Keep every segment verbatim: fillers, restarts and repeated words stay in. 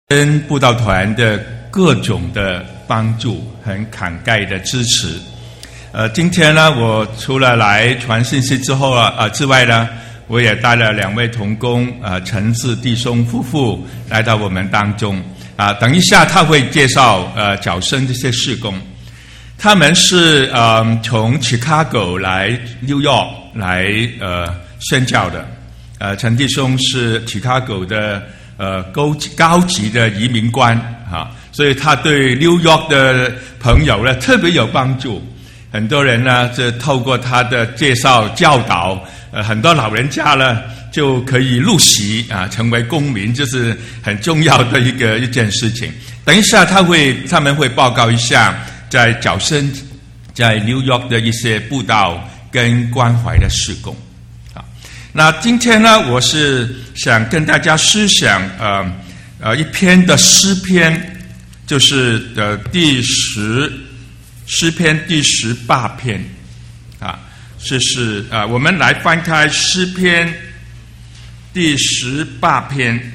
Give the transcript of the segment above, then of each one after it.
跟布道团的各种的帮助，很慷慨的支持。呃，今天呢，我除了来传信息之后啊，呃之外呢，我也带了两位同工，呃，陈志弟兄夫妇来到我们当中。啊、呃，等一下他会介绍呃角声这些事工，他们是呃从 Chicago 来 New York 来呃宣教的。呃，陈弟兄是 Chicago 的。呃，高高级的移民官啊，所以他对 New York 的朋友呢特别有帮助。很多人呢，这透过他的介绍教导，呃，很多老人家呢就可以入籍啊，成为公民，这是很重要的一个一件事情。等一下他会他们会报告一下在角声在 New York 的一些布道跟关怀的事工。那今天呢，我是想跟大家思想呃呃一篇的诗篇，就是的第十诗篇第十八篇啊，这是啊、呃、我们来翻开诗篇第十八篇，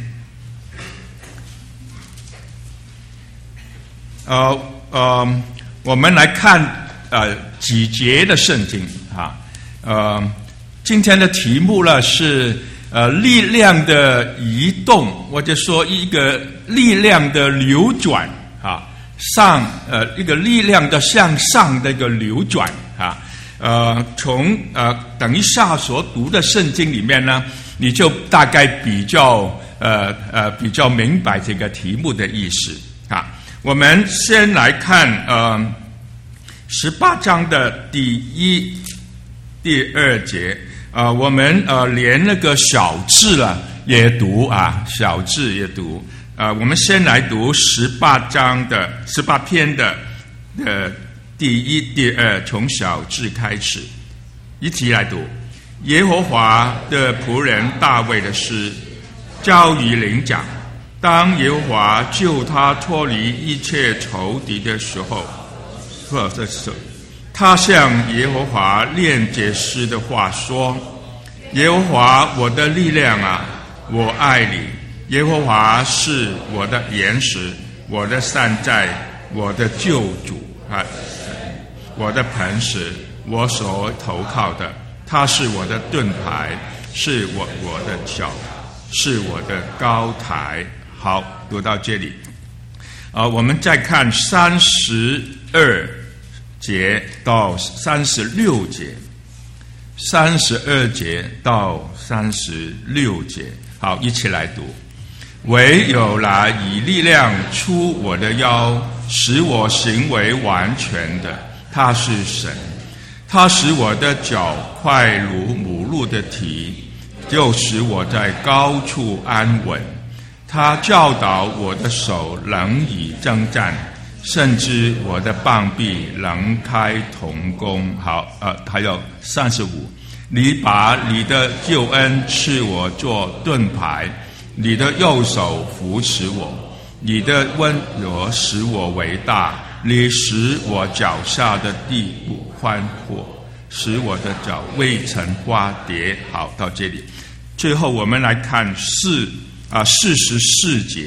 呃呃我们来看呃几节的圣经啊呃。今天的题目呢是呃力量的移动，或者说一个力量的流转啊，上呃一个力量的向上的一个流转啊，呃从呃等一下所读的圣经里面呢，你就大概比较呃呃比较明白这个题目的意思啊。我们先来看呃十八章的第一、第二节。呃，我们呃连那个小字了也读啊，小字也读。呃，我们先来读十八章的十八篇的呃第一、第二，从小字开始，一起来读。耶和华的仆人大卫的诗，交与伶长。当耶和华救他脱离一切仇敌的时候，或者是。他向耶和华念解诗的话说：耶和华我的力量啊，我爱你。耶和华是我的岩石，我的山寨，我的救主啊，我的磐石，我所投靠的。他是我的盾牌，是我我的脚，是我的高台。好，读到这里啊、呃，我们再看三十二节到三十六节，三十二节到三十六节，好，一起来读。唯有那以力量出我的腰，使我行为完全的，他是神。他使我的脚快如母鹿的蹄，就使我在高处安稳。他教导我的手能以征战，甚至我的棒臂能开铜弓。好，呃，还有三十五，你把你的救恩赐我做盾牌，你的右手扶持我，你的温柔使我为大，你使我脚下的地不宽阔，使我的脚未曾滑跌。好，到这里，最后我们来看四啊四十四节。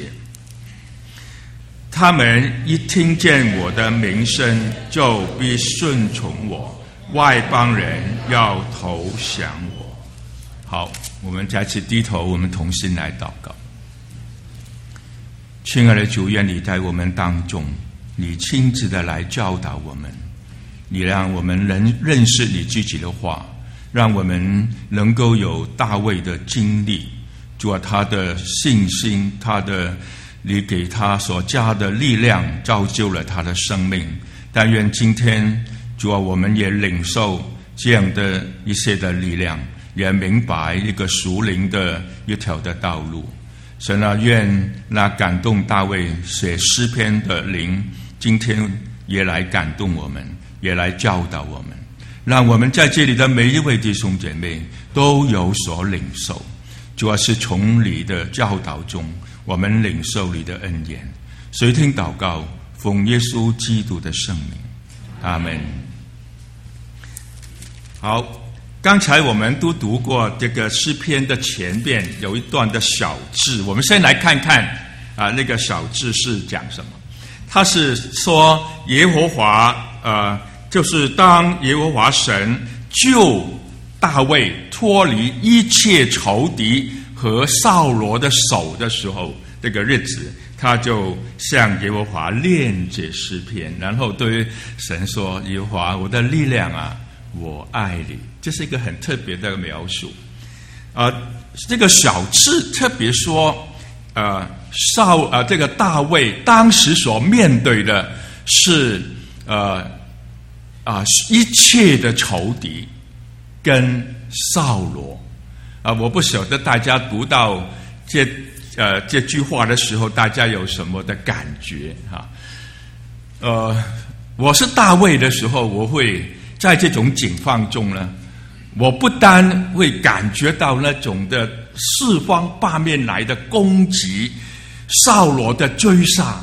他们一听见我的名声，就必顺从我，外邦人要投降我。好，我们再次低头，我们同心来祷告。亲爱的主，愿你在我们当中，你亲自的来教导我们，你让我们能认识你自己的话，让我们能够有大卫的经历，主啊，他的信心，他的你给他所加的力量，造就了他的生命。但愿今天主啊，我们也领受这样的一些的力量，也明白一个属灵的一条的道路。神啊，愿那感动大卫写诗篇的灵，今天也来感动我们，也来教导我们，让我们在这里的每一位弟兄姐妹都有所领受。主要是从你的教导中，我们领受你的恩言。垂听祷告，奉耶稣基督的圣名，阿们。好，刚才我们都读过这个诗篇的前边有一段的小字，我们先来看看啊，那个小字是讲什么？他是说耶和华呃，就是当耶和华神救大卫脱离一切仇敌和扫罗的手的时候，这个日子他就向耶和华念这诗篇，然后对神说：耶和华，我的力量啊，我爱你。这是一个很特别的描述。呃，这个小字特别说，呃，扫呃这个大卫当时所面对的是呃啊、呃、一切的仇敌跟扫罗啊、呃，我不晓得大家读到这呃这句话的时候，大家有什么的感觉哈？呃，我是大卫的时候，我会在这种境况中呢，我不单会感觉到那种的四方八面来的攻击，扫罗的追杀。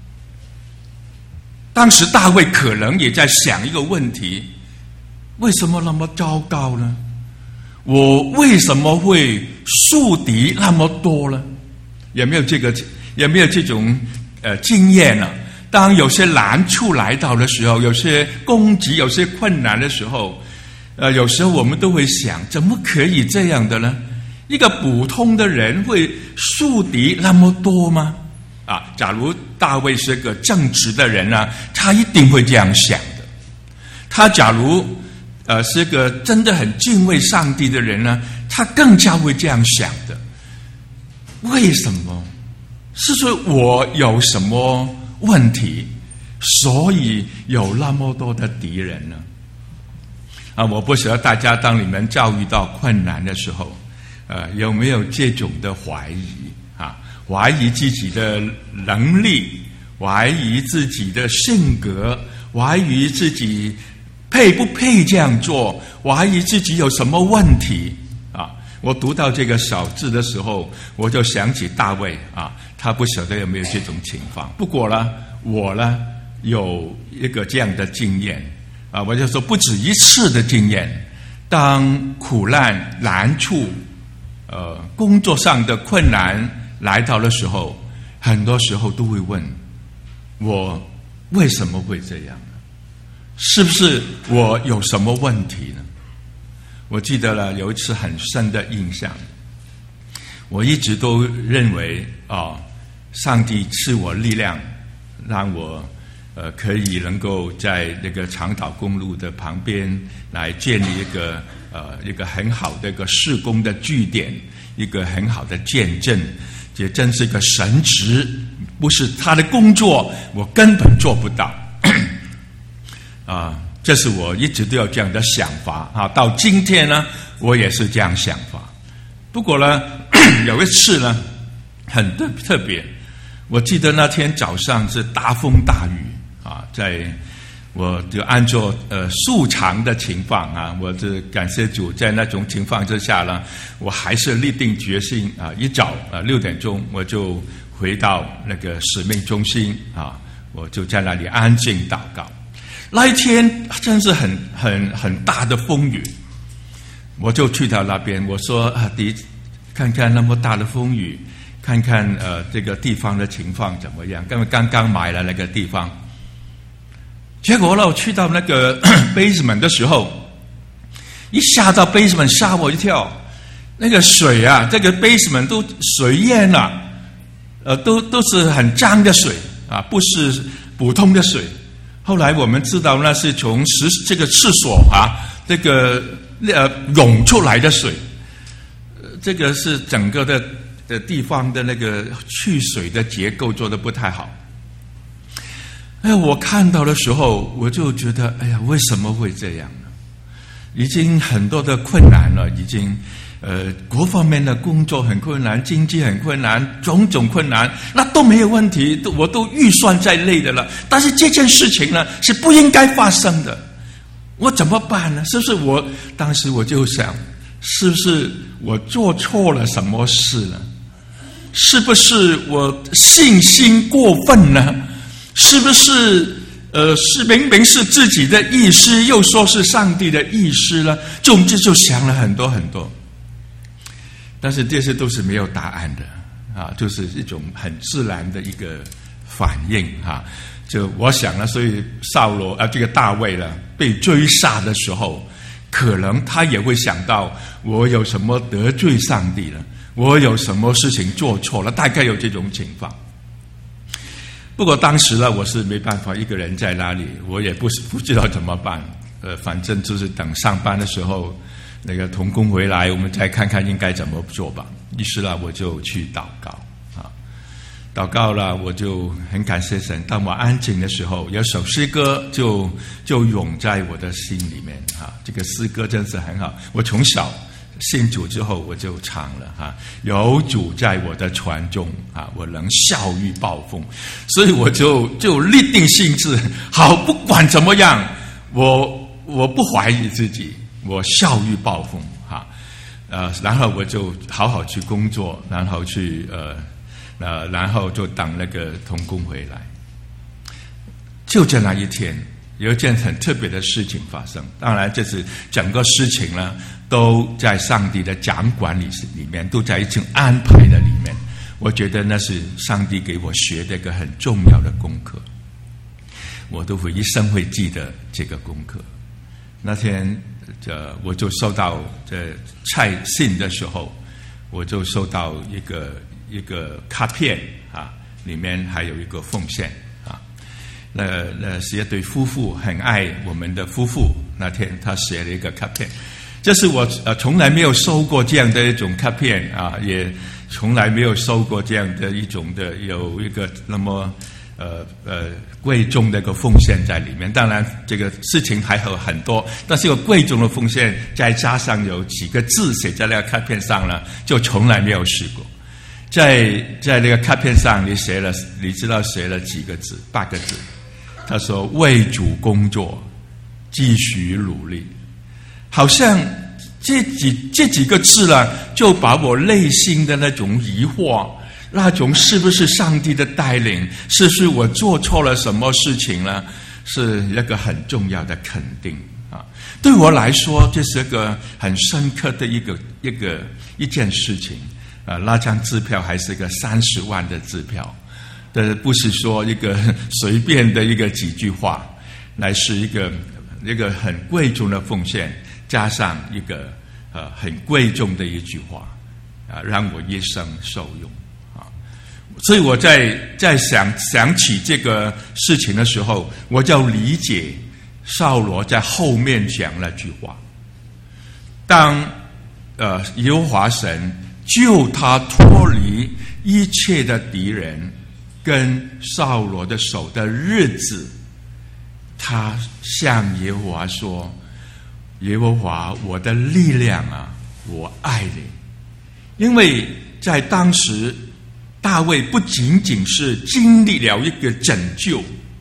当时大卫可能也在想一个问题：为什么那么糟糕呢？我为什么会树敌那么多呢？有没有这个？有没有这种呃经验呢、啊？当有些难处来到的时候，有些攻击，有些困难的时候，呃，有时候我们都会想，怎么可以这样的呢？一个普通的人会树敌那么多吗？啊，假如大卫是个正直的人呢、啊，他一定会这样想的。他假如呃是个真的很敬畏上帝的人呢，他更加会这样想的。为什么？是说我有什么问题，所以有那么多的敌人呢？啊，我不晓得大家当你们遭遇到困难的时候，呃，有没有这种的怀疑啊？怀疑自己的能力，怀疑自己的性格，怀疑自己配不配这样做，怀疑自己有什么问题啊？我读到这个小字的时候，我就想起大卫啊，他不晓得有没有这种情况。不过呢，我呢有一个这样的经验啊，我就说不止一次的经验。当苦难难处，呃，工作上的困难来到的时候，很多时候都会问我为什么会这样呢？是不是我有什么问题呢？我记得了有一次很深的印象，我一直都认为哦，上帝赐我力量，让我呃可以能够在那个长岛公路的旁边来建立一个呃一个很好的一个事工的据点，一个很好的见证。这真是一个神职，不是他的工作，我根本做不到。啊，这是我一直都有这样的想法啊。到今天呢，我也是这样想法。不过呢，有一次呢，很特特别，我记得那天早上是大风大雨啊，在我就按照呃素常的情况啊，我这感谢主，在那种情况之下呢，我还是立定决心啊，一早啊六点钟我就回到那个使命中心啊，我就在那里安静祷告。那一天真是很很很大的风雨，我就去到那边，我说啊，第看看那么大的风雨，看看呃这个地方的情况怎么样？因为刚刚买了那个地方。结果呢，我去到那个 basement 的时候，一下到 basement 吓我一跳，那个水啊，这个 basement 都水淹了，呃，都都是很脏的水啊，不是普通的水。后来我们知道那是从石这个厕所啊，这个呃涌出来的水，呃、这个是整个的的地方的那个去水的结构做得不太好。哎，我看到的时候，我就觉得，哎呀，为什么会这样呢？已经很多的困难了，已经，呃，各方面的工作很困难，经济很困难，种种困难，那都没有问题，都我都预算在内的了。但是这件事情呢，是不应该发生的，我怎么办呢？是不是我当时我就想，是不是我做错了什么事呢？是不是我信心过分呢？是不是呃，是明明是自己的意思，又说是上帝的意思呢？总之就想了很多很多，但是这些都是没有答案的啊，就是一种很自然的一个反应哈。就我想了，所以扫罗啊，这个大卫呢，被追杀的时候，可能他也会想到我有什么得罪上帝了，我有什么事情做错了，大概有这种情况。不过当时呢，我是没办法，一个人在那里，我也不不知道怎么办。呃，反正就是等上班的时候，那个同工回来，我们再看看应该怎么做吧。于是呢，我就去祷告啊，祷告了，我就很感谢神。当我安静的时候，有首诗歌就就涌在我的心里面啊。这个诗歌真是很好，我从小信主之后我就唱了哈、啊，有主在我的船中啊，我能笑遇暴风，所以我就就立定心志，好，不管怎么样，我我不怀疑自己，我笑遇暴风哈，呃，然后我就好好去工作，然后去呃呃，然后就等那个同工回来。就在那一天，有一件很特别的事情发生。当然，这是整个事情呢，都在上帝的掌管里里面，都在一种安排的里面。我觉得那是上帝给我学的一个很重要的功课，我都会一生会记得这个功课。那天，这我就收到这蔡信的时候，我就收到一个一个卡片啊，里面还有一个奉献啊。那那是一对夫妇很爱我们的夫妇，那天他写了一个卡片，这是我呃从来没有收过这样的一种卡片啊，也从来没有收过这样的一种的有一个那么呃呃贵重的一个奉献在里面。当然这个事情还有很多，但是有贵重的奉献，再加上有几个字写在那个卡片上呢，就从来没有试过。在在那个卡片上，你写了，你知道写了几个字？八个字。他说：“为主工作，继续努力。”好像这几这几个字呢，就把我内心的那种疑惑，那种是不是上帝的带领，是不是我做错了什么事情呢？是一个很重要的肯定啊！对我来说，这是一个很深刻的一个一个一件事情啊！那张支票还是一个三十万的支票，但不是说一个随便的一个几句话，乃是一个一个很贵重的奉献，加上一个呃很贵重的一句话啊，让我一生受用。所以我在在想想起这个事情的时候，我就理解扫罗在后面讲那句话：当呃耶和华神救他脱离一切的敌人跟扫罗的手的日子，他向耶和华说：“耶和华，我的力量啊，我爱你。”因为在当时，大卫不仅仅是经历了一个拯救，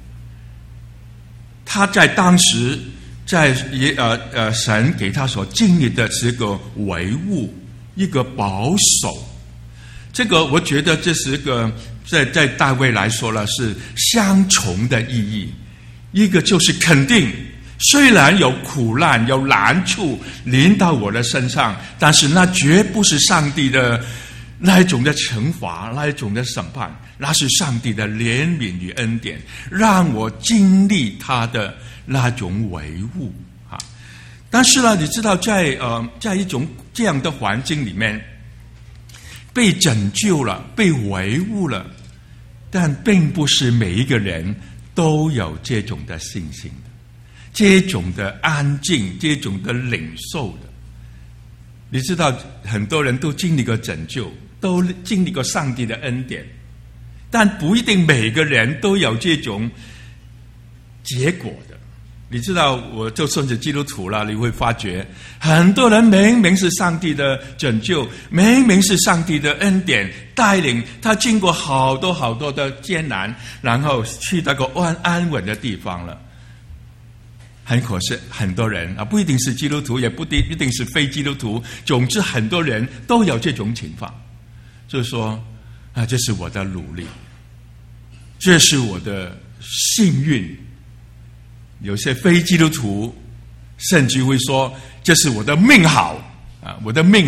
他在当时在也呃呃神给他所经历的是一个维护，一个保守。这个我觉得这是一个在在大卫来说呢是相重的意义。一个就是肯定，虽然有苦难有难处临到我的身上，但是那绝不是上帝的那一种的惩罚，那一种的审判，那是上帝的怜悯与恩典，让我经历他的那种维护啊。但是呢，你知道在呃在一种这样的环境里面，被拯救了，被维护了，但并不是每一个人都有这种的信心的，这种的安静，这种的领受的。你知道，很多人都经历过拯救，都经历过上帝的恩典，但不一定每个人都有这种结果的。你知道，我就算是基督徒了，你会发觉很多人明明是上帝的拯救，明明是上帝的恩典带领他经过好多好多的艰难，然后去那个安安稳的地方了。很可惜，很多人啊，不一定是基督徒，也不一定是非基督徒，总之很多人都有这种情况，就是说啊，这是我的努力，这是我的幸运。有些非基督徒甚至会说，这是我的命好啊，我的命好，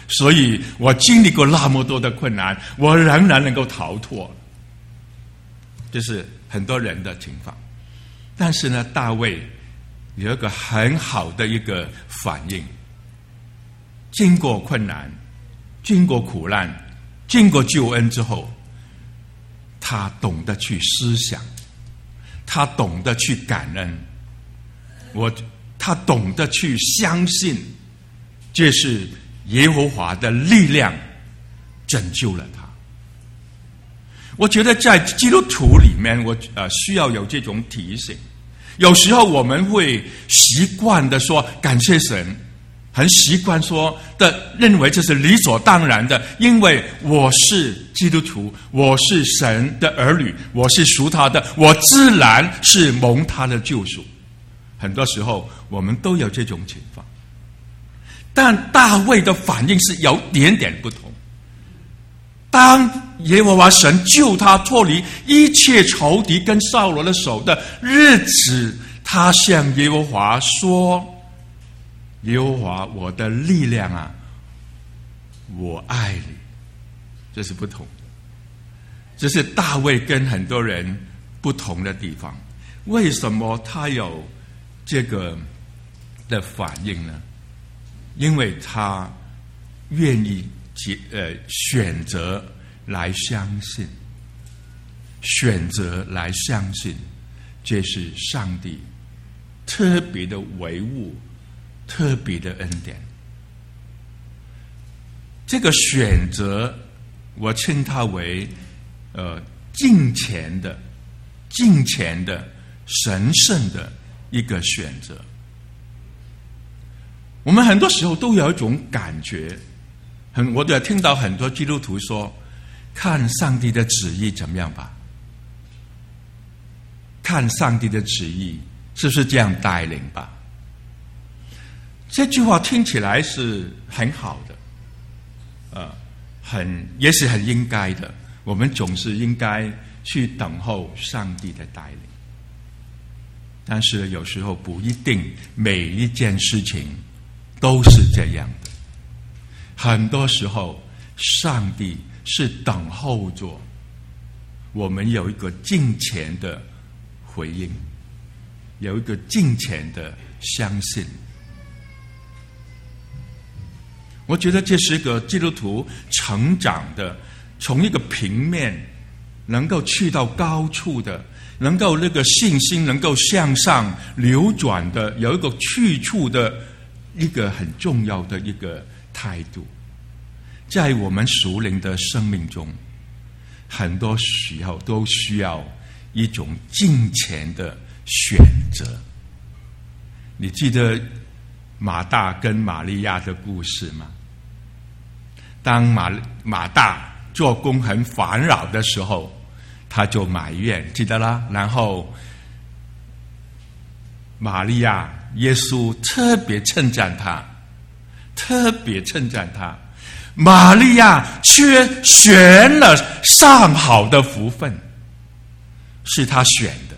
所以我经历过那么多的困难，我仍然能够逃脱。这是很多人的情况。但是呢，大卫有一个很好的一个反应，经过困难，经过苦难，经过救恩之后，他懂得去思想，他懂得去感恩，我他懂得去相信，这是耶和华的力量拯救了他。我觉得在基督徒里面，我呃需要有这种提醒。有时候我们会习惯的说感谢神，很习惯说的认为这是理所当然的，因为我是基督徒，我是神的儿女，我是属他的，我自然是蒙他的救赎。很多时候我们都有这种情况，但大卫的反应是有点点不同。当耶和华神救他脱离一切仇敌跟扫罗的手的日子，他向耶和华说：耶和华我的力量啊，我爱你。这是不同的，这是大卫跟很多人不同的地方。为什么他有这个的反应呢？因为他愿意呃选择来相信，选择来相信，这是上帝特别的维护，特别的恩典。这个选择，我称它为呃敬虔的、敬虔的、神圣的一个选择。我们很多时候都有一种感觉，很我也听到很多基督徒说，看上帝的旨意怎么样吧，看上帝的旨意是不是这样带领吧。这句话听起来是很好的，呃，很也是很应该的。我们总是应该去等候上帝的带领，但是有时候不一定每一件事情都是这样的。很多时候，上帝是等候着我们有一个敬虔的回应，有一个敬虔的相信。我觉得这是一个基督徒成长的，从一个平面能够去到高处的，能够那个信心能够向上流转的，有一个去处的一个很重要的一个态度。在我们属灵的生命中，很多时候都需要一种敬虔的选择。你记得马大跟玛利亚的故事吗？当马马大做工很烦扰的时候，他就埋怨，记得啦。然后玛利亚，耶稣特别称赞他，特别称赞他。玛利亚却选了上好的福分，是他选的。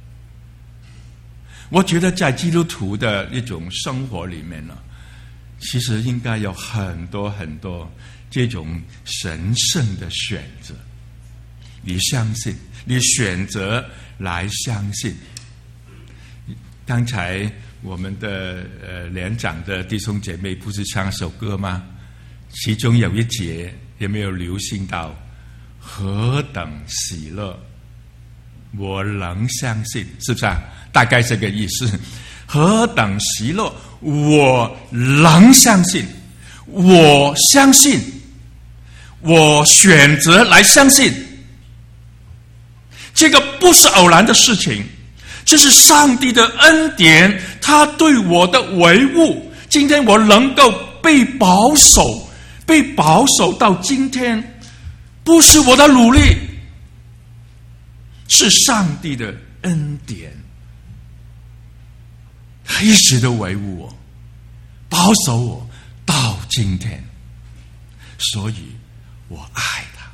我觉得在基督徒的一种生活里面呢，其实应该有很多很多这种神圣的选择。你相信，你选择来相信。刚才我们的呃连长的弟兄姐妹不是唱首歌吗？其中有一节有没有留心到？何等喜乐，我能相信，是不是啊？大概这个意思。何等喜乐，我能相信，我相信，我选择来相信。这个不是偶然的事情，这是上帝的恩典，他对我的维护。今天我能够被保守，被保守到今天，不是我的努力，是上帝的恩典。他一直都维护我，保守我到今天，所以我爱他。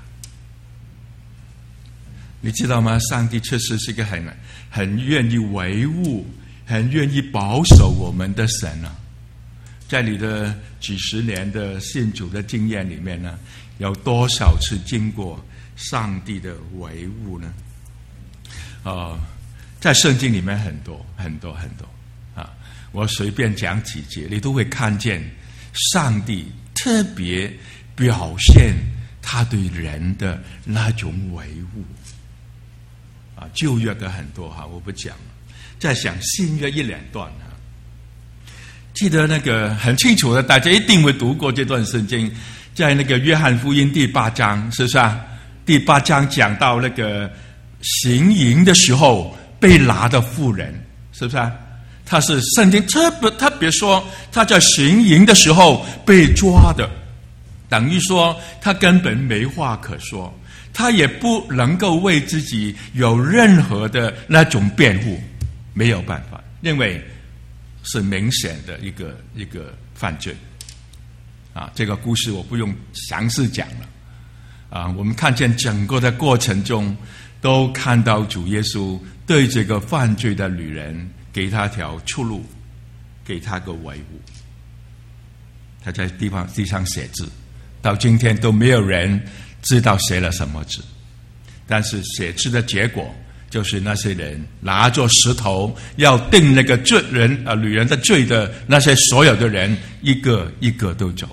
你知道吗？上帝确实是一个很很愿意维护、很愿意保守我们的神啊。 在你的几十年的信主的经验里面呢，有多少次经过上帝的维护呢？呃，在圣经里面很多很多很多啊，我随便讲几节，你都会看见上帝特别表现他对人的那种维护啊。旧约的很多哈，我不讲了，再讲新约一两段哈。记得那个很清楚的，大家一定会读过这段圣经，在那个约翰福音第八章，是不是啊？第八章讲到那个行淫的时候被拿的妇人，是不是啊？他是圣经特别特别说，他在行淫的时候被抓的，等于说他根本没话可说，他也不能够为自己有任何的那种辩护，没有办法，因为是明显的一个一个犯罪啊。这个故事我不用详细讲了啊。我们看见整个的过程中，都看到主耶稣对这个犯罪的女人给他条出路，给他个维护。他在地方地上写字，到今天都没有人知道写了什么字，但是写字的结果就是那些人拿着石头要定那个罪人呃女人的罪的那些所有的人，一个一个都走了。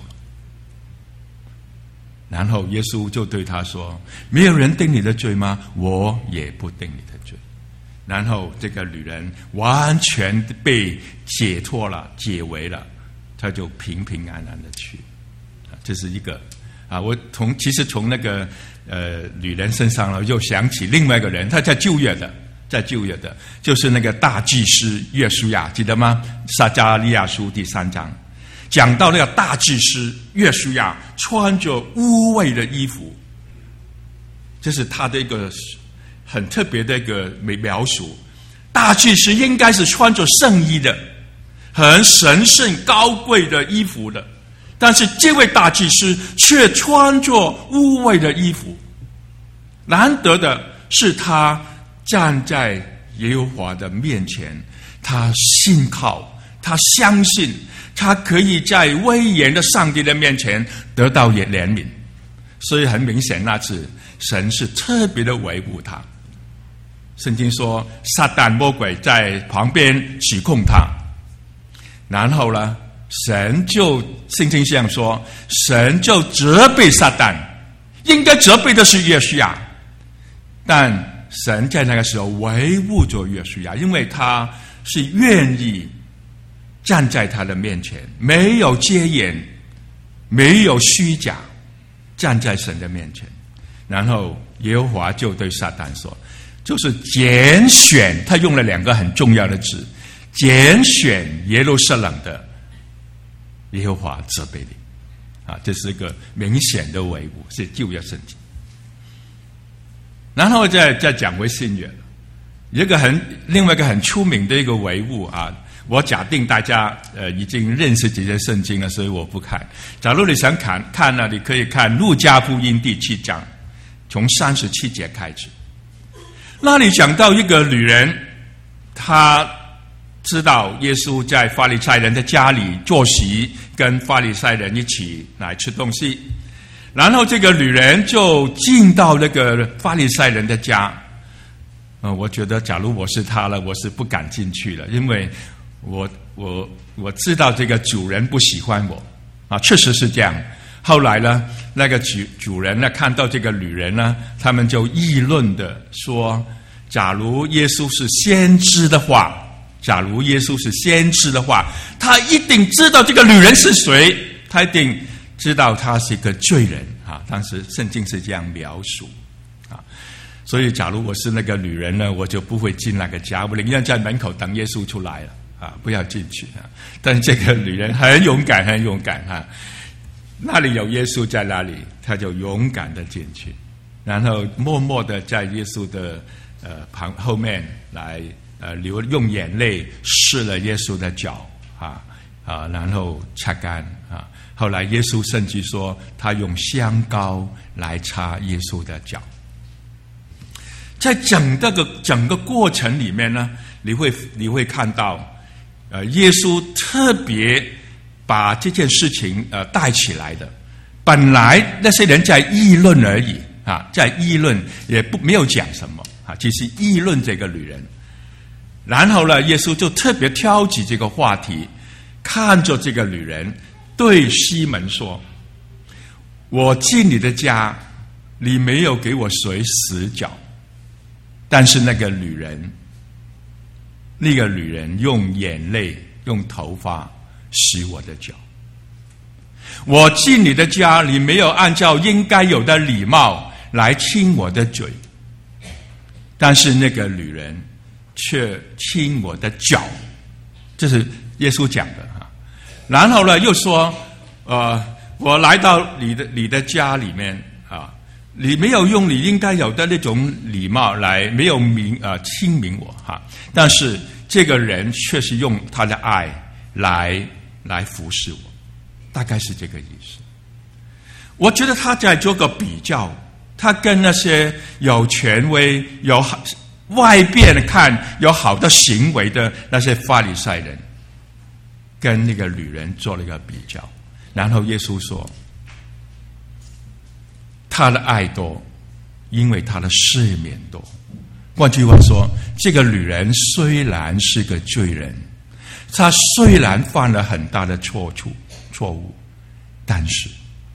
然后耶稣就对他说：“没有人定你的罪吗？我也不定你的罪。”然后这个女人完全被解脱了，解围了，她就平平安安的去。这是一个啊，我从其实从那个呃女人身上呢，又想起另外一个人，他在旧约的，在旧约的，就是那个大祭司约书亚，记得吗？撒迦利亚书第三章讲到那个大祭司约书亚穿着污秽的衣服，这是他的一个很特别的一个描述。大祭司应该是穿着圣衣的，很神圣高贵的衣服的，但是这位大祭司却穿着污秽的衣服。难得的是他站在耶和华的面前，他信靠，他相信他可以在威严的上帝的面前得到怜悯。所以很明显那次神是特别的维护他。圣经说撒旦魔鬼在旁边指控他，然后呢神就圣经这样说，神就责备撒旦，应该责备的是约书亚，但神在那个时候维护着约书亚，因为他是愿意站在他的面前，没有遮掩，没有虚假，站在神的面前。然后耶和华就对撒旦说，就是拣选，他用了两个很重要的字，拣选耶路撒冷的耶和华责备你啊，这是一个明显的维护，是旧约圣经。然后再再讲回新约，一个很另外一个很出名的一个维护啊。我假定大家呃已经认识这些圣经了，所以我不看。假如你想看看呢，你可以看路加福音第七章，从三十七节开始。那里讲到一个女人，她知道耶稣在法利赛人的家里坐席，跟法利赛人一起来吃东西。然后这个女人就进到那个法利赛人的家。呃，我觉得假如我是她了，我是不敢进去了，因为我我我知道这个主人不喜欢我啊，确实是这样。后来呢，那个主主人呢看到这个女人呢，他们就议论的说，假如耶稣是先知的话，假如耶稣是先知的话，他一定知道这个女人是谁，他一定知道她是一个罪人啊。当时圣经是这样描述啊，所以假如我是那个女人呢，我就不会进那个家，我宁愿在门口等耶稣出来了啊，不要进去啊。但是这个女人很勇敢，很勇敢啊。那里有耶稣在那里，他就勇敢的进去，然后默默的在耶稣的呃旁后面来呃流用眼泪湿了耶稣的脚啊啊，然后擦干啊。后来耶稣甚至说，他用香膏来擦耶稣的脚。在整个个整个过程里面呢，你会你会看到，呃，耶稣特别把这件事情呃带起来的。本来那些人在议论而已啊，在议论也不没有讲什么啊，只是议论这个女人。然后呢，耶稣就特别挑起这个话题，看着这个女人，对西门说：“我进你的家，你没有给我水洗脚，但是那个女人，那个女人用眼泪、用头发洗我的脚。我进你的家，你没有按照应该有的礼貌来亲我的嘴，但是那个女人却亲我的脚。”这是耶稣讲的哈。然后呢，又说：“呃，我来到你的你的家里面啊，你没有用你应该有的那种礼貌来，没有明呃亲明我哈，但是这个人却是用他的爱来来服侍我。”大概是这个意思。我觉得他在做个比较，他跟那些有权威、有外边看有好的行为的那些法利赛人，跟那个女人做了一个比较。然后耶稣说，他的爱多，因为他的赦免多。换句话说，这个女人虽然是个罪人，她虽然犯了很大的错处错误，但是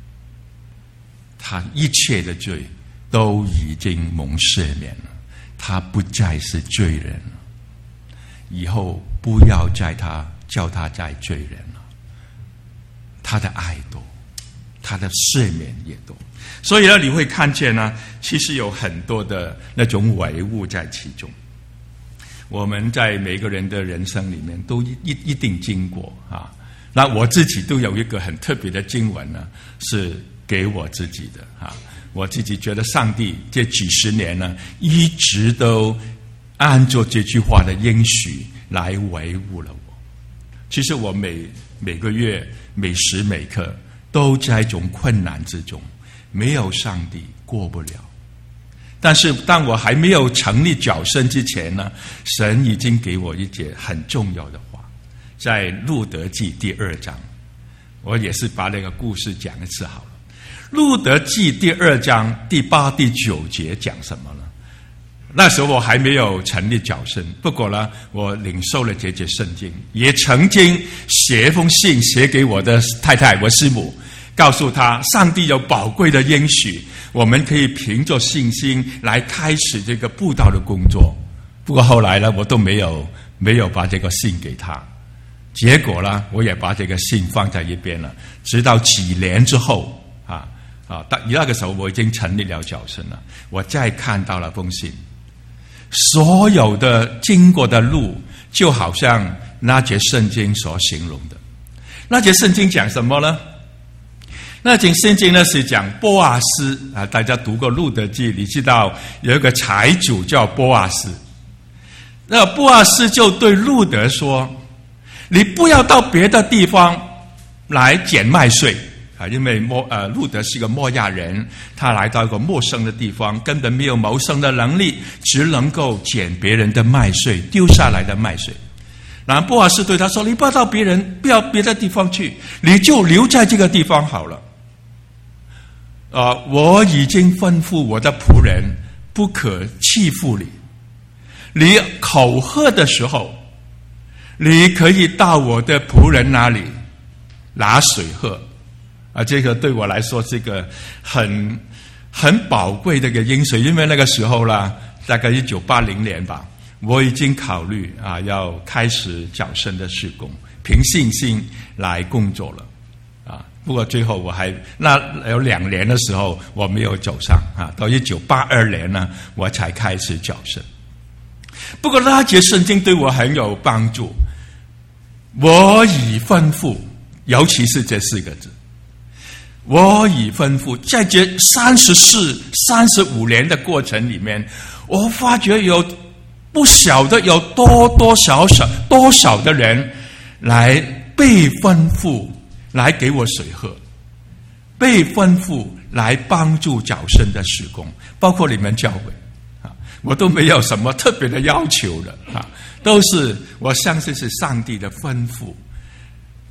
他一切的罪都已经蒙赦免了，他不再是罪人了。以后不要再他叫他再罪人了。他的爱多，他的赦免也多，所以呢，你会看见呢，其实有很多的那种唯物在其中。我们在每个人的人生里面都一一定经过啊。那我自己都有一个很特别的经文呢，是给我自己的啊。我自己觉得上帝这几十年呢，一直都按照这句话的应许来维护了我。其实我每每个月每时每刻都在一种困难之中，没有上帝过不了。但是当我还没有成立角声之前呢，神已经给我一节很重要的话。在路德记第二章，我也是把那个故事讲一次好了。路德记第二章第八、第九节讲什么呢？那时候我还没有成立角声，不过呢，我领受了这节圣经，也曾经写一封信写给我的太太，我师母，告诉她上帝有宝贵的应许，我们可以凭着信心来开始这个布道的工作。不过后来呢，我都没有没有把这个信给她。结果呢，我也把这个信放在一边了。直到几年之后，啊啊，那个时候我已经成立了角声了，我再看到了封信，所有的经过的路，就好像那节圣经所形容的。那节圣经讲什么呢？那节圣经呢是讲波阿斯啊，大家读过路德记，你知道有一个财主叫波阿斯。那波阿斯就对路德说，你不要到别的地方来捡麦穗啊，因为莫呃路德是个摩亚人，他来到一个陌生的地方，根本没有谋生的能力，只能够捡别人的麦穗，丢下来的麦穗。然后波阿斯对他说：“你不要到别人，不要别的地方去，你就留在这个地方好了。呃，我已经吩咐我的仆人不可欺负你，你口渴的时候，你可以到我的仆人那里拿水喝。”啊，这个对我来说是一个很很宝贵的一个因素，因为那个时候啦，大概一九八零年吧，我已经考虑啊要开始角声的事工，凭信心来工作了啊。不过最后我还那有两年的时候我没有走上啊，到一九八二年呢，我才开始角声。不过那节圣经对我很有帮助，我已吩咐，尤其是这四个字。我已吩咐，在这三十四、三十五年的过程里面，我发觉有不晓得有多多少少多少的人来被吩咐来给我水喝，被吩咐来帮助角声的事工，包括你们教会啊，我都没有什么特别的要求的啊，都是我相信是上帝的吩咐。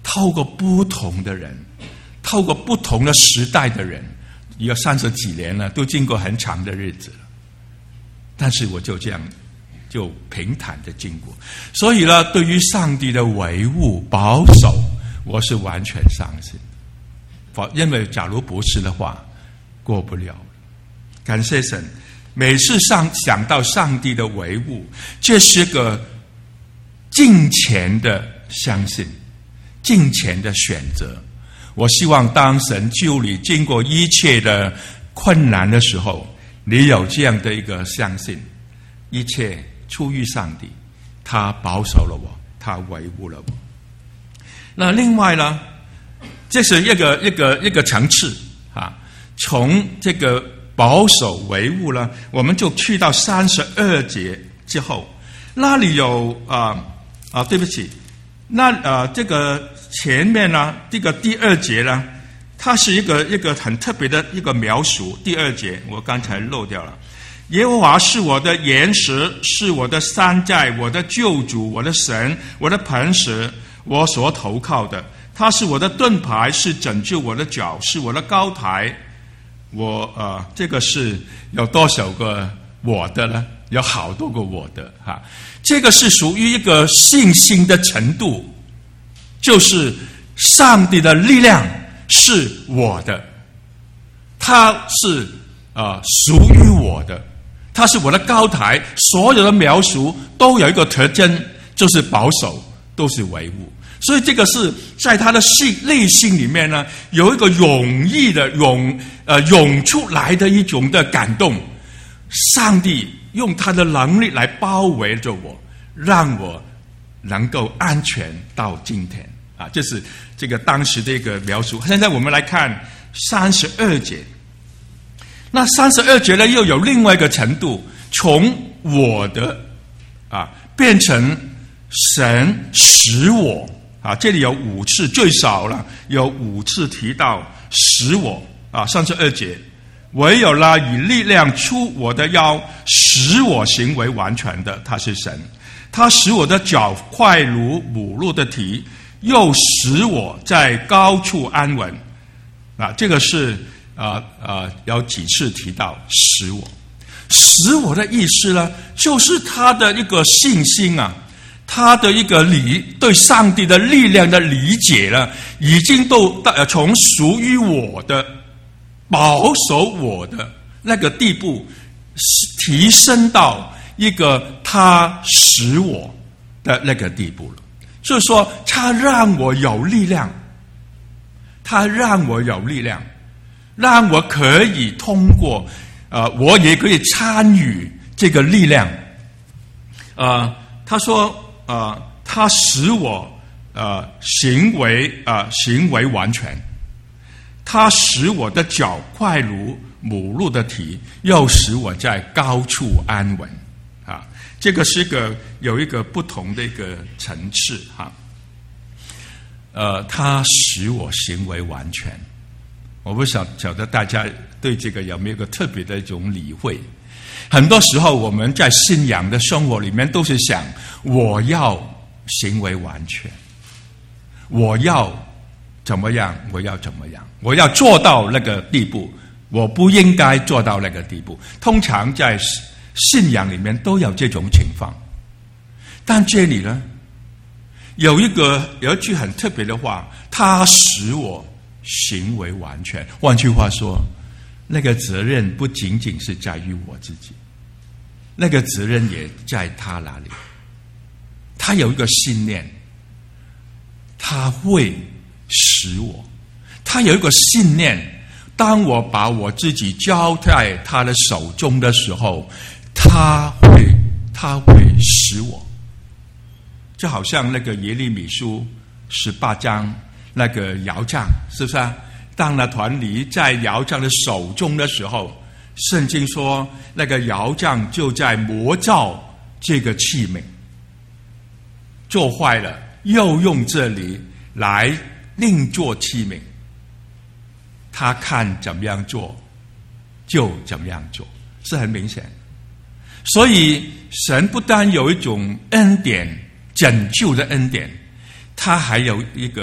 透过不同的人，透过不同的时代的人，有三十几年了，都经过很长的日子了。但是我就这样，就平坦的经过。所以呢，对于上帝的维护保守，我是完全相信的。因为假如不是的话，过不了。感谢神，每次上想到上帝的维护，这是个敬虔的相信，敬虔的选择。我希望当神救你经过一切的困难的时候，你有这样的一个相信，一切出于上帝，他保守了我，他维护了我。那另外呢，这是一个一个一个层次啊。从这个保守维护呢，我们就去到三十二节之后，那里有啊啊，对不起，那呃这个前面呢，这个第二节呢，它是一个一个很特别的一个描述。第二节我刚才漏掉了。耶和华是我的岩石，是我的山寨，我的救主，我的神，我的磐石，我所投靠的。他是我的盾牌，是拯救我的脚，是我的高台。我呃，这个是有多少个我的呢？有好多个我的哈。这个是属于一个信心的程度，就是上帝的力量是我的，他是呃属于我的，他是我的高台。所有的描述都有一个特征，就是保守，都是维护。所以这个是在他的心内心里面呢，有一个涌溢的涌呃涌出来的一种的感动。上帝用他的能力来包围着我，让我能够安全到今天啊！这是这个当时的一个描述。现在我们来看三十二节。那三十二节呢，又有另外一个程度，从我的啊变成神使我。啊，这里有五次，最少了有五次提到使我啊，三十二节，唯有那以力量出我的腰，使我行为完全的，他是神。他使我的脚快如母鹿的蹄，又使我在高处安稳。啊，这个是啊啊有几次提到使我，使我的意思呢，就是他的一个信心啊。他的一个理对上帝的力量的理解呢，已经都从属于我的、保守我的那个地步，提升到一个他使我的那个地步了。就是说，他让我有力量，他让我有力量，让我可以通过，呃，我也可以参与这个力量。呃，他说。呃，他使我呃行为呃行为完全，他使我的脚快如母鹿的蹄，又使我在高处安稳啊。这个是一个有一个不同的一个层次哈。呃，他使我行为完全，我不晓晓得大家对这个有没有一个特别的一种理会。很多时候我们在信仰的生活里面都是想，我要行为完全，我要怎么样，我要怎么样，我要做到那个地步，我不应该做到那个地步。通常在信仰里面都有这种情况。但这里呢，有一个有一句很特别的话，他使我行为完全。换句话说，那个责任不仅仅是在于我自己，那个责任也在他那里。他有一个信念，他会使我，他有一个信念，当我把我自己交在他的手中的时候，他会他会使我。就好像那个耶利米书十八章那个窑匠，是不是啊？当那团泥在窑匠的手中的时候，圣经说那个窑匠就在磨造这个器皿，做坏了又用这里来另做器皿，他看怎么样做就怎么样做，是很明显。所以神不单有一种恩典，拯救的恩典，他还有一个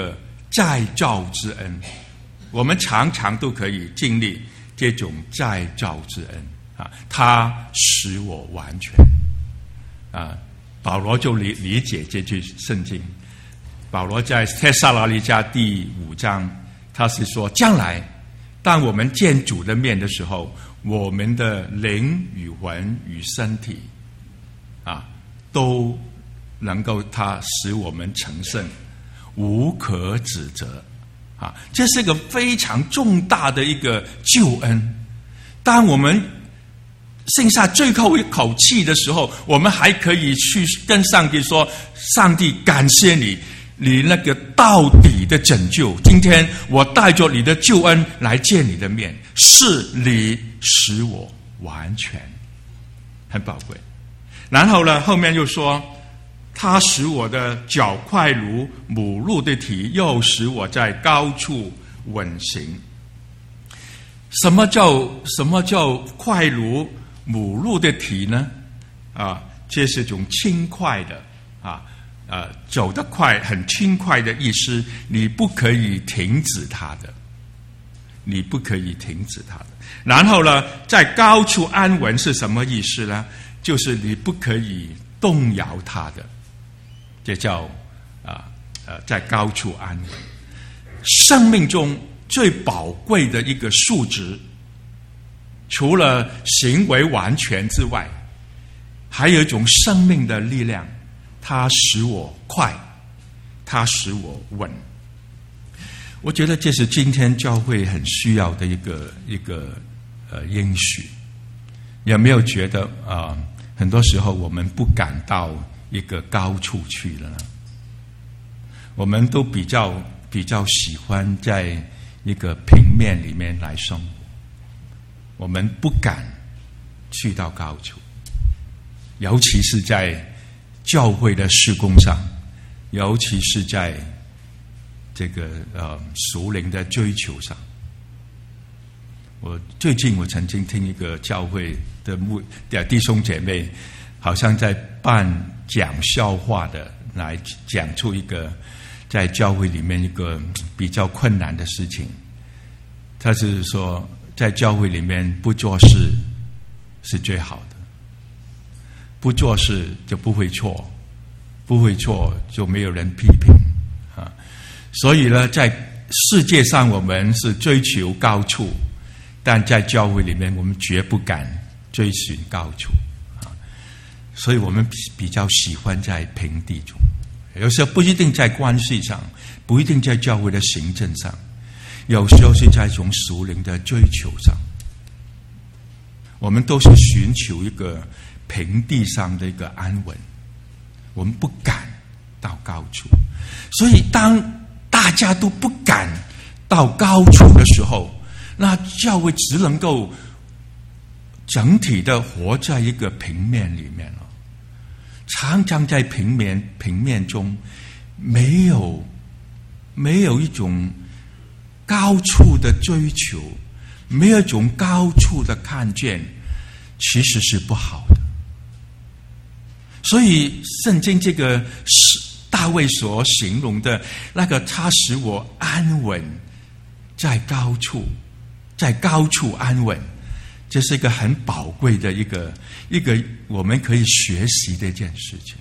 再造之恩。我们常常都可以经历这种再造之恩啊，他使我完全啊。保罗就理理解这句圣经。保罗在帖撒罗尼迦第五章，他是说，将来当我们见主的面的时候，我们的灵与魂与身体啊，都能够他使我们成圣，无可指责啊！这是一个非常重大的一个救恩。当我们剩下最后一口气的时候，我们还可以去跟上帝说：上帝，感谢你，你那个到底的拯救，今天我带着你的救恩来见你的面，是你使我完全，很宝贵。然后呢，后面又说，他使我的脚快如母鹿的蹄，又使我在高处稳行。什么叫什么叫快如母鹿的蹄呢？啊，这是一种轻快的啊，呃，走得快，很轻快的意思。你不可以停止它的，你不可以停止它的。然后呢，在高处安稳是什么意思呢？就是你不可以动摇它的，这叫啊呃，在高处安稳。生命中最宝贵的一个素质，除了行为完全之外，还有一种生命的力量，它使我快，它使我稳。我觉得这是今天教会很需要的一个一个呃应许。有没有觉得啊、呃，很多时候我们不敢到一个高处去了呢？我们都比较比较喜欢在一个平面里面来生活，我们不敢去到高处，尤其是在教会的事工上，尤其是在这个呃属灵的追求上。我最近我曾经听一个教会的牧的弟兄姐妹，好像在办讲笑话的，来讲出一个在教会里面一个比较困难的事情。他是说，在教会里面不做事是最好的，不做事就不会错，不会错就没有人批评啊。所以呢，在世界上我们是追求高处，但在教会里面我们绝不敢追寻高处啊。所以我们比较喜欢在平地中，有时候不一定在关系上，不一定在教会的行政上，有时候是在一种属灵的追求上。我们都是寻求一个平地上的一个安稳，我们不敢到高处。所以当大家都不敢到高处的时候，那教会只能够整体的活在一个平面里面了，常常在平面平面中没有没有一种高处的追求，没有一种高处的看见，其实是不好的。所以圣经这个大卫所形容的那个，他使我安稳在高处，在高处安稳，这是一个很宝贵的一个一个我们可以学习的一件事情。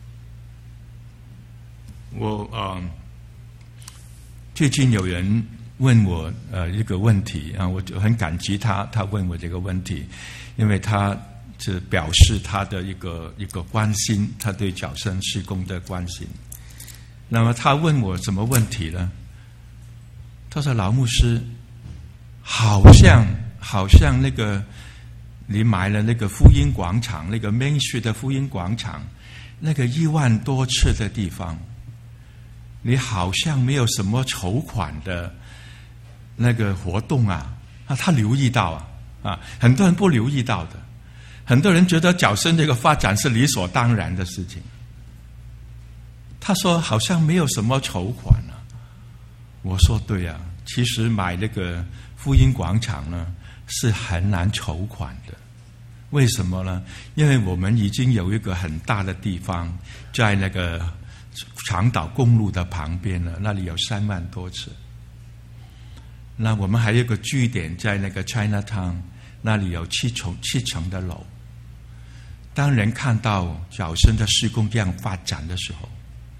我呃最近有人问我呃一个问题啊，我就很感激他，他问我这个问题，因为他是表示他的一个一个关心，他对角声事工的关心。那么他问我什么问题呢？他说：“老牧师，好像好像那个你买了那个福音广场，那个 Main Street 的福音广场，那个一万多次的地方，你好像没有什么筹款的那个活动啊。”啊，他留意到啊，啊，很多人不留意到的，很多人觉得角声这个发展是理所当然的事情。他说好像没有什么筹款啊。我说对啊，其实买那个福音广场呢是很难筹款的。为什么呢？因为我们已经有一个很大的地方，在那个长岛公路的旁边呢，那里有三万多尺。那我们还有一个据点在那个 Chinatown， 那里有七层七层的楼。当人看到角生的施工这样发展的时候，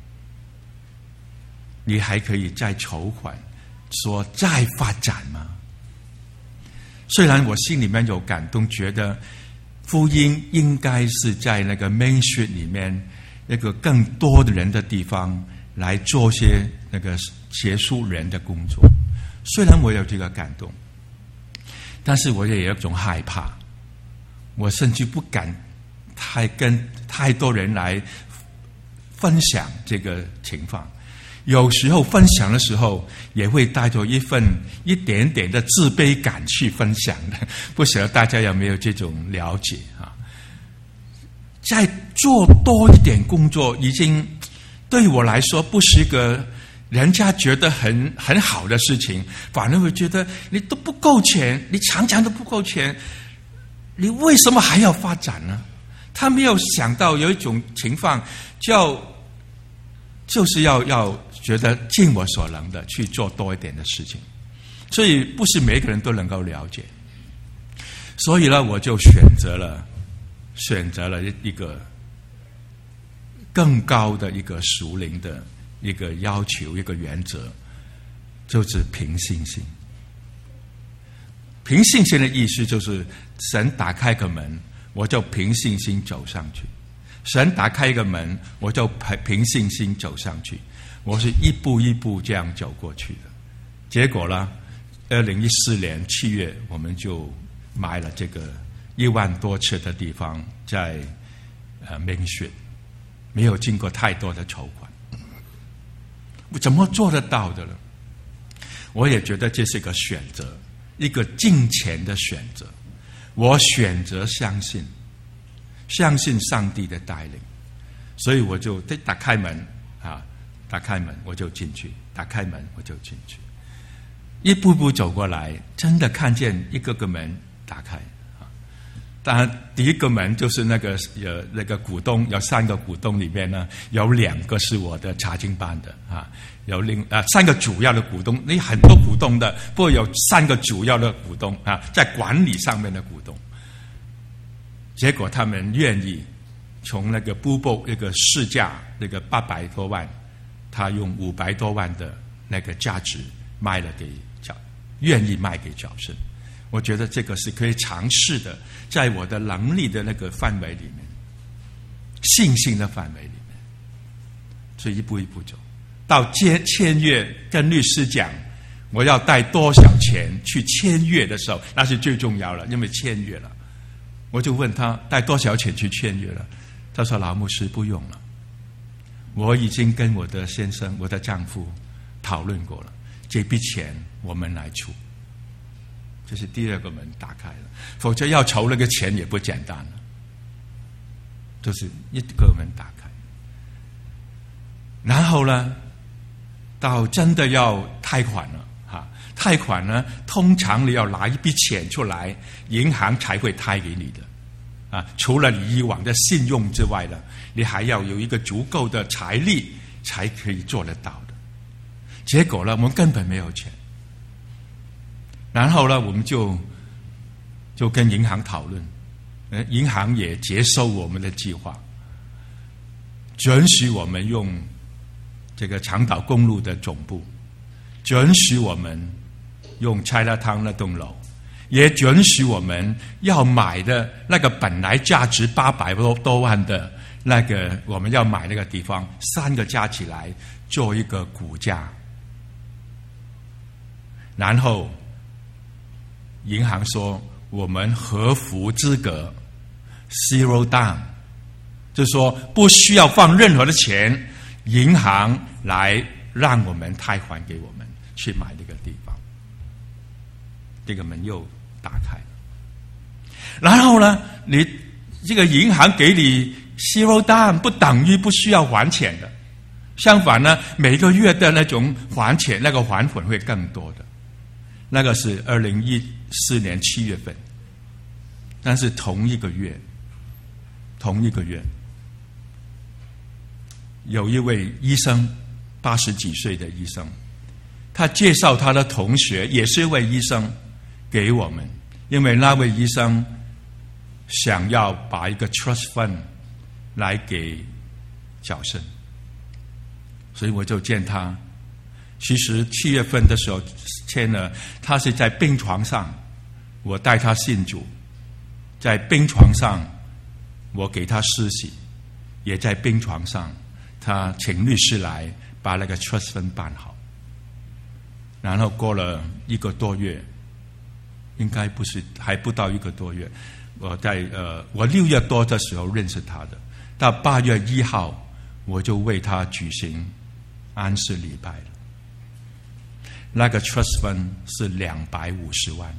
你还可以再筹款，说再发展吗？虽然我心里面有感动，觉得福音应该是在那个 Main Street 里面一个更多的人的地方来做些那个结束人的工作。虽然我有这个感动，但是我也有一种害怕，我甚至不敢太跟太多人来分享这个情况。有时候分享的时候，也会带着一份一点点的自卑感去分享的。不晓得大家有没有这种了解啊？再做多一点工作，已经对我来说不是一个人家觉得很很好的事情，反而会觉得你都不够钱，你常常都不够钱，你为什么还要发展呢？他没有想到有一种情况叫，就是要要觉得尽我所能的去做多一点的事情，所以不是每个人都能够了解。所以呢，我就选择了选择了一个更高的一个属灵的一个要求，一个原则，就是凭信心。凭信心的意思就是神打开个门，我就凭信心走上去。神打开一个门，我就凭信心走上去。我是一步一步这样走过去的。结果呢，二零一四年七月，我们就买了这个一万多尺的地方，在呃 Main Street， 没有经过太多的筹款。我怎么做得到的呢？我也觉得这是一个选择，一个金钱的选择。我选择相信，相信上帝的带领，所以我就打开门啊，打开门我就进去，打开门我就进去，一步步走过来，真的看见一个个门打开啊。当然，第一个门就是那个有那个股东，有三个股东里面呢，有两个是我的查经班的啊，有另啊三个主要的股东，那很多股东的，不过有三个主要的股东啊，在管理上面的股东。结果他们愿意从那个 Bubble 那个市价那个八百多万，他用五百多万的那个价值卖了给角，愿意卖给角生。我觉得这个是可以尝试的，在我的能力的那个范围里面，信心的范围里面，所以一步一步走到签签约，跟律师讲我要带多少钱去签约的时候，那是最重要了，因为签约了。我就问他带多少钱去签约了，他说老牧师不用了，我已经跟我的先生我的丈夫讨论过了，这笔钱我们来出。这是第二个门打开了，否则要筹那个钱也不简单了。就是一个门打开，然后呢到真的要贷款了哈，贷款呢通常你要拿一笔钱出来，银行才会贷给你的啊。除了你以往的信用之外呢，你还要有一个足够的财力才可以做得到的。结果呢，我们根本没有钱。然后呢，我们就就跟银行讨论，呃，银行也接受我们的计划，准许我们用这个长岛公路的总部，准许我们用 Chinatown 那栋楼，也准许我们要买的那个本来价值八百多多万的那个，我们要买那个地方，三个加起来做一个股价，然后银行说我们合符资格 zero down， 就是说不需要放任何的钱，银行来让我们贷款给我们去买这个地方。这个门又打开了，然后呢，你这个银行给你 zero down 不等于不需要还钱的，相反呢，每个月的那种还钱那个还款会更多的。那个是二零一四年七月份，但是同一个月，同一个月， 有一位医生，八十几岁的医生，他介绍他的同学，也是一位医生给我们，因为那位医生想要把一个 trust fund 来给矫正，所以我就见他。其实七月份的时候签了，他是在病床上，我带他信主，在病床上我给他施洗，也在病床上他请律师来把那个 trust fund 办好。然后过了一个多月，应该不是还不到一个多月，我在呃我六月多的时候认识他的，到八月一号我就为他举行安息礼拜了。那个 trust fund 是两百五十万，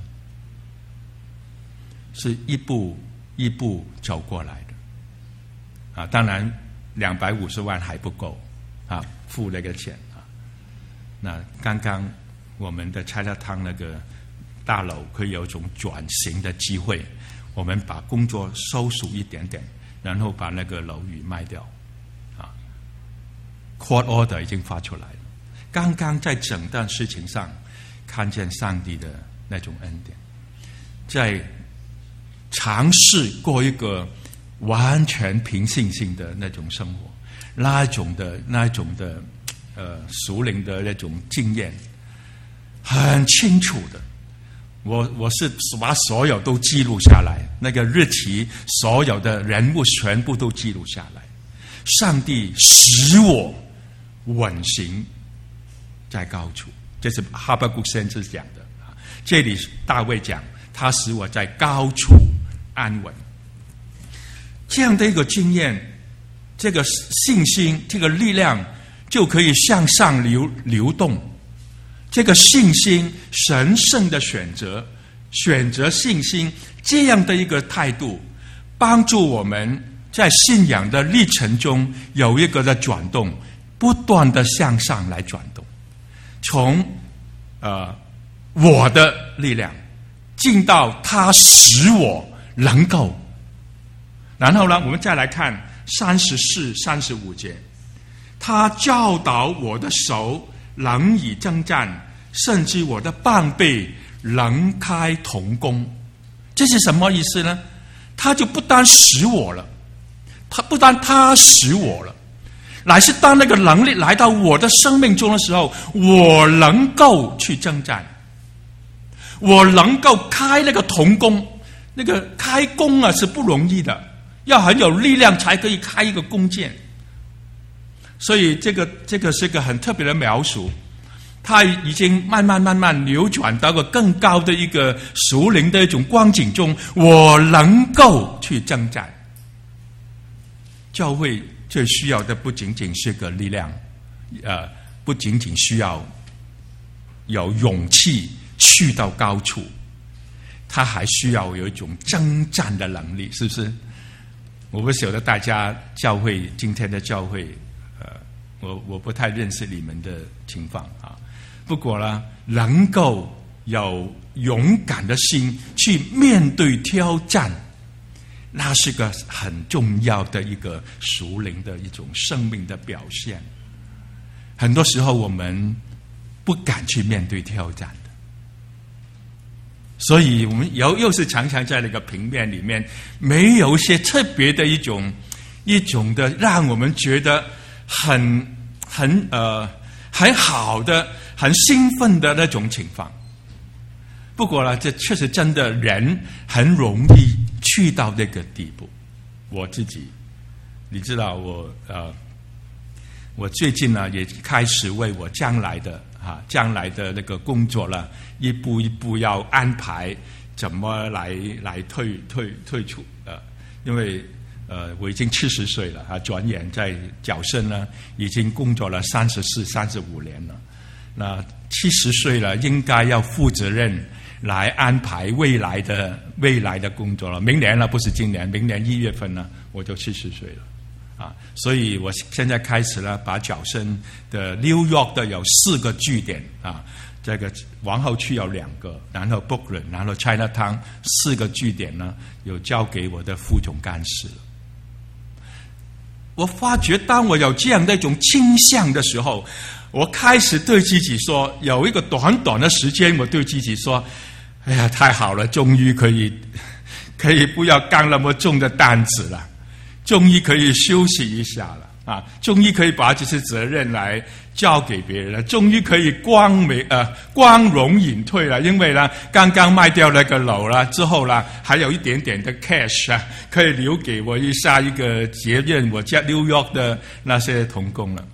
是一步一步走过来的啊。当然两百五十万还不够啊，付那个钱啊。那刚刚我们的拆了汤那个大楼可以有一种转型的机会，我们把工作收束一点点，然后把那个楼宇卖掉啊。Court order 已经发出来了。刚刚在整段事情上看见上帝的那种恩典，在尝试过一个完全凭信心的那种生活，那一种的那一种的呃属灵的那种经验，很清楚的。我我是把所有都记录下来，那个日期，所有的人物全部都记录下来。上帝使我稳行在高处，这是哈巴谷先知讲的。这里大卫讲，他使我在高处安稳。这样的一个经验，这个信心，这个力量就可以向上流流动。这个信心，神圣的选择，选择信心这样的一个态度，帮助我们在信仰的历程中有一个的转动，不断的向上来转动。从呃我的力量进到他使我能够，然后呢，我们再来看三十四、三十五节，他教导我的手能以征战，甚至我的膀臂能开铜弓。这是什么意思呢？他就不单使我了，他不单他使我了。乃是当那个能力来到我的生命中的时候，我能够去征战，我能够开那个铜弓。那个开弓啊是不容易的，要很有力量才可以开一个弓箭。所以这个这个是一个很特别的描述，它已经慢慢慢慢流转到个更高的一个属灵的一种光景中，我能够去征战。教会最需要的不仅仅是个力量，呃，不仅仅需要有勇气去到高处，他还需要有一种征战的能力，是不是？我不晓得大家教会今天的教会，呃，我我不太认识你们的情况啊。不过呢，能够有勇敢的心去面对挑战，那是个很重要的一个属灵的一种生命的表现。很多时候我们不敢去面对挑战的，所以我们又又是常常在那个平面里面，没有一些特别的一种一种的让我们觉得很很呃很好的、很兴奋的那种情况。不过呢，这确实真的人很容易去到这个地步。我自己，你知道我呃，我最近呢也开始为我将来的啊将来的那个工作呢，一步一步要安排怎么来来退退退出呃，因为呃我已经七十岁了啊，转眼在矫正呢已经工作了三十四、三十五年了。那七十岁了，应该要负责任来安排未来的未来的工作了。明年了，不是今年，明年一月份呢，我就七十岁了啊！所以我现在开始了，把矫正的 New York 的有四个据点啊，这个皇后区有两个，然后 Brooklyn， 然后 Chinatown 四个据点呢，有交给我的副总干事了。 我发觉当我有这样的一种倾向的时候，我开始对自己说，有一个短短的时间，我对自己说，哎呀，太好了，终于可以可以不要干那么重的担子了，终于可以休息一下了啊，终于可以把这些责任来交给别人了，终于可以光明呃光荣隐退了，因为呢刚刚卖掉那个楼了之后呢，还有一点点的 cash 啊，可以留给我一下一个结任我家 New York 的那些同工了。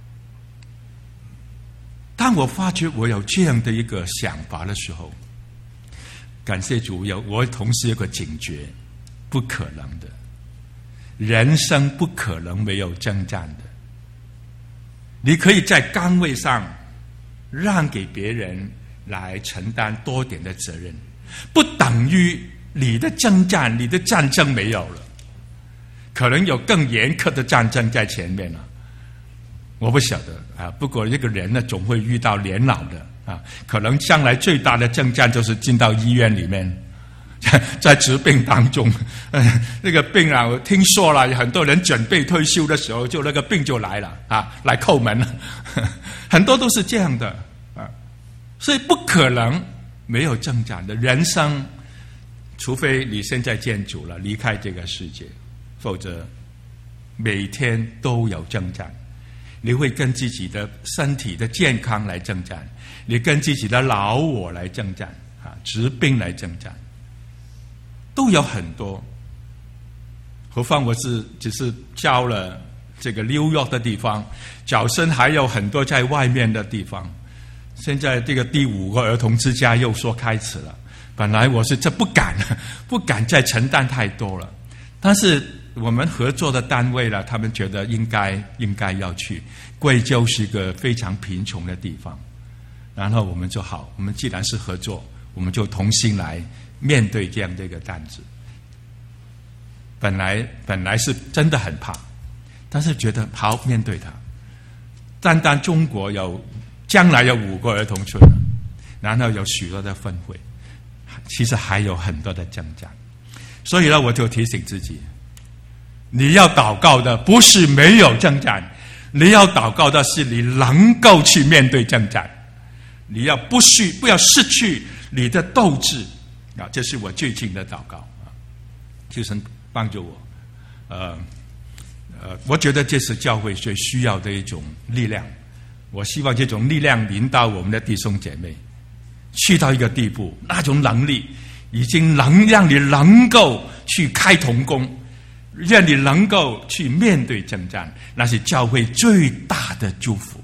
当我发觉我有这样的一个想法的时候，感谢主，有我同时有个警觉，不可能的，人生不可能没有征战的。你可以在岗位上让给别人来承担多点的责任，不等于你的征战、你的战争没有了，可能有更严苛的战争在前面了。我不晓得啊，不过一个人呢，总会遇到年老的啊，可能将来最大的征战就是进到医院里面，在疾病当中，呃，那个病啊，我听说了，很多人准备退休的时候，就那个病就来了啊，来叩门了，很多都是这样的啊，所以不可能没有征战的人生，除非你现在见主了，离开这个世界，否则每天都有征战。你会跟自己的身体的健康来征战，你跟自己的老我来征战啊，疾病来征战，都有很多。何况我是只是教了这个New York的地方，角生还有很多在外面的地方。现在这个第五个儿童之家又说开始了，本来我是这不敢不敢再承担太多了，但是我们合作的单位了，他们觉得应该应该要去。贵州是一个非常贫穷的地方，然后我们就好，我们既然是合作，我们就同心来面对这样的一个担子。本来本来是真的很怕，但是觉得好面对它。单单中国有将来有五个儿童村，然后有许多的分会，其实还有很多的征战。所以呢，我就提醒自己，你要祷告的不是没有征战，你要祷告的是你能够去面对征战，你要不去不要失去你的斗志啊！这是我最近的祷告啊，求神帮助我。呃呃，我觉得这是教会最需要的一种力量。我希望这种力量临到我们的弟兄姐妹，去到一个地步，那种能力已经能让你能够去开同工，让你能够去面对征战，那是教会最大的祝福。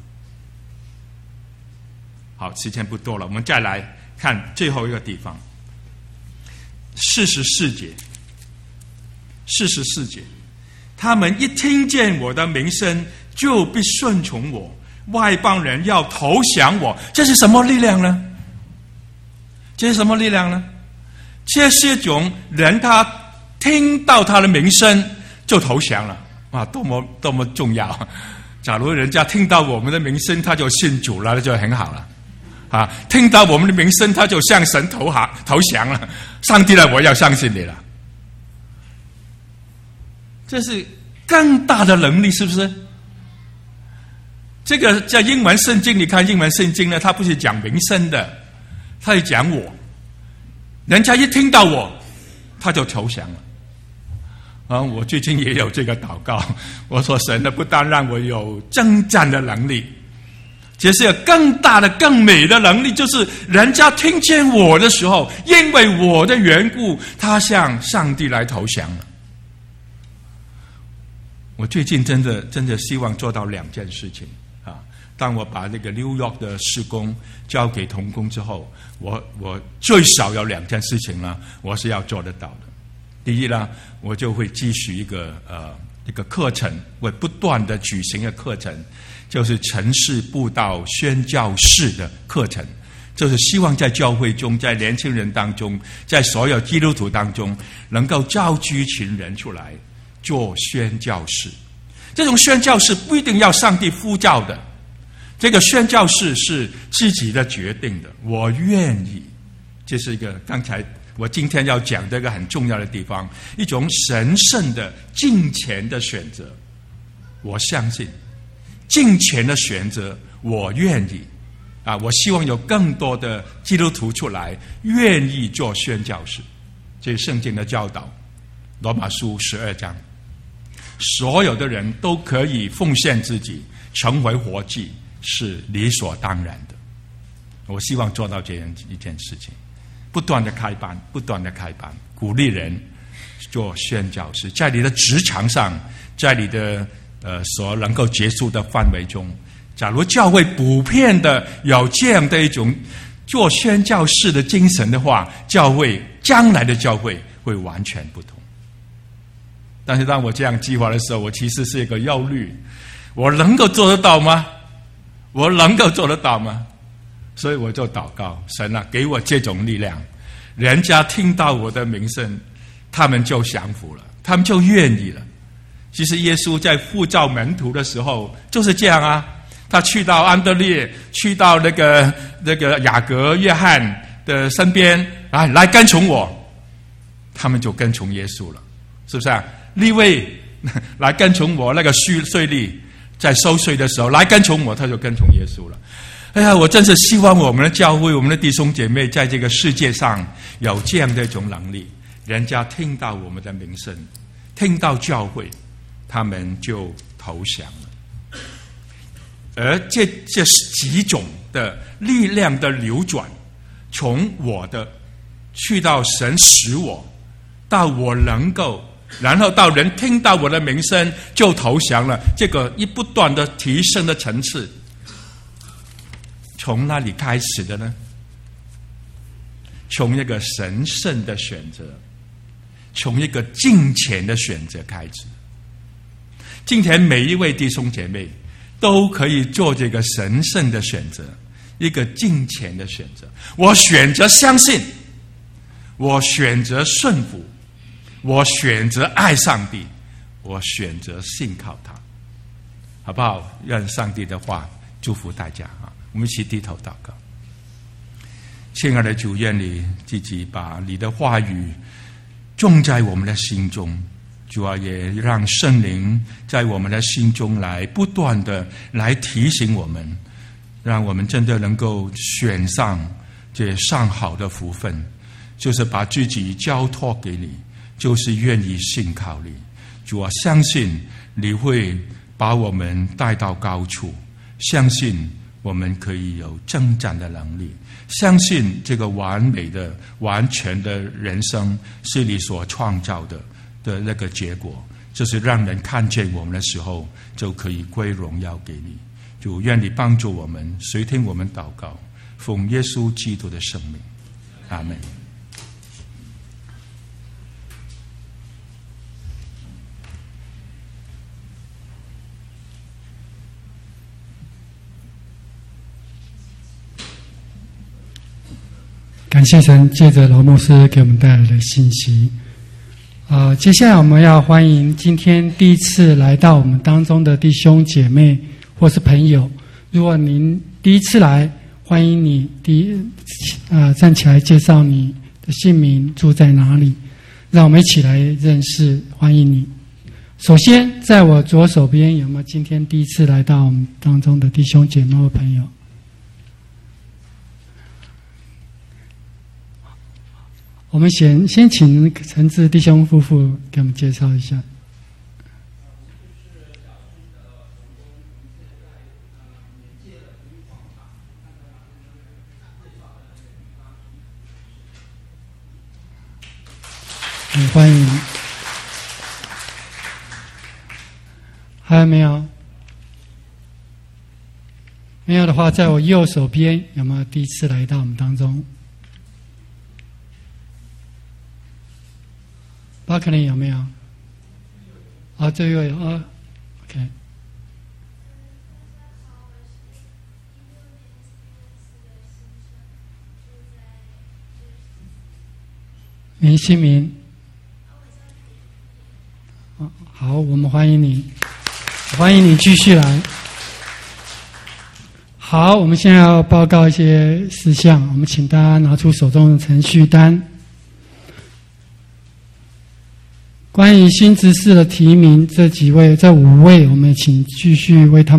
好，时间不多了，我们再来看最后一个地方，四十四节。四十四节，他们一听见我的名声，就必顺从我；外邦人要投降我，这是什么力量呢？这是什么力量呢？这是一种人他听到他的名声就投降了，哇，多么多么重要！假如人家听到我们的名声，他就信主了，那就很好了。啊，听到我们的名声，他就向神投降投降了。上帝呢，我要相信你了。这是更大的能力，是不是？这个在英文圣经，你看英文圣经呢，它不是讲名声的，它是讲我。人家一听到我，他就投降了。啊，我最近也有这个祷告，我说神呢，不但让我有征战的能力，其实有更大的、更美的能力，就是人家听见我的时候，因为我的缘故，他向上帝来投降了。我最近真的真的希望做到两件事情啊！当我把那个 New York 的事工交给同工之后，我我最少有两件事情呢，我是要做得到的。第一呢，我就会继续一个呃一个课程，会不断的举行的课程，就是城市布道宣教士的课程，就是希望在教会中，在年轻人当中，在所有基督徒当中，能够召集一群人出来做宣教士。这种宣教士不一定要上帝呼召的，这个宣教士是自己的决定的，我愿意。这是一个刚才我今天要讲这个很重要的地方，一种神圣的敬虔的选择。 我相信，金钱的选择我愿意啊！我希望有更多的基督徒出来愿意做宣教士。这是圣经的教导，罗马书十二章，所有的人都可以奉献自己，成为活祭，是理所当然的。我希望做到这样一件事情，不断的开班，不断的开班，鼓励人做宣教士，在你的职场上，在你的呃所能够接触的范围中，假如教会普遍的有这样的一种做宣教士的精神的话，教会将来的教会会完全不同。但是当我这样计划的时候，我其实是一个忧虑，我能够做得到吗？我能够做得到吗？所以我就祷告，神啊，给我这种力量，人家听到我的名声，他们就降服了，他们就愿意了。其实耶稣在呼召门徒的时候就是这样啊，他去到安德烈，去到那个那个雅各、约翰的身边，来来跟从我，他们就跟从耶稣了，是不是啊？利未来跟从我，那个税税吏在收税的时候来跟从我，他就跟从耶稣了。哎呀，我真是希望我们的教会，我们的弟兄姐妹在这个世界上有这样的一种能力，人家听到我们的名声，听到教会，他们就投降了。而这这几种的力量的流转，从我的去到神使我，到我能够，然后到人听到我的名声就投降了，这个一不断的提升的层次，从哪里开始的呢？从一个神圣的选择，从一个敬虔的选择开始。今天每一位弟兄姐妹都可以做这个神圣的选择，一个敬虔的选择。我选择相信，我选择顺服，我选择爱上帝，我选择信靠他，好不好？愿上帝的话祝福大家啊！我们一起低头祷告。亲爱的主，愿你自己把你的话语种在我们的心中，主啊，也让圣灵在我们的心中来不断的来提醒我们，让我们真的能够选上这上好的福分，就是把自己交托给你，就是愿意信靠你。主啊，相信你会把我们带到高处，相信我们可以有征战的能力，相信这个完美的完全的人生是你所创造的的那个结果，就是让人看见我们的时候就可以归荣耀给你。主，愿你帮助我们，随听我们祷告，奉耶稣基督的圣名，阿们。 感谢神，借着罗牧师给我们带来的信息。呃，接下来我们要欢迎今天第一次来到我们当中的弟兄姐妹或是朋友。如果您第一次来，欢迎你第一呃站起来介绍你的姓名，住在哪里，让我们一起来认识，欢迎你。首先，在我左手边有没有今天第一次来到我们当中的弟兄姐妹或朋友？我们先先请陈志弟兄夫妇给我们介绍一下。嗯，欢迎。还有没有？没有的话，在我右手边有没有第一次来到我们当中？巴克林有没有？啊，这个有啊 ，OK。林新民，啊，好，我们欢迎你，欢迎你继续来。好，我们现在要报告一些事项，我们请大家拿出手中的程序单。 关于新执事的提名，这几位、这五位，我们请继续为他们。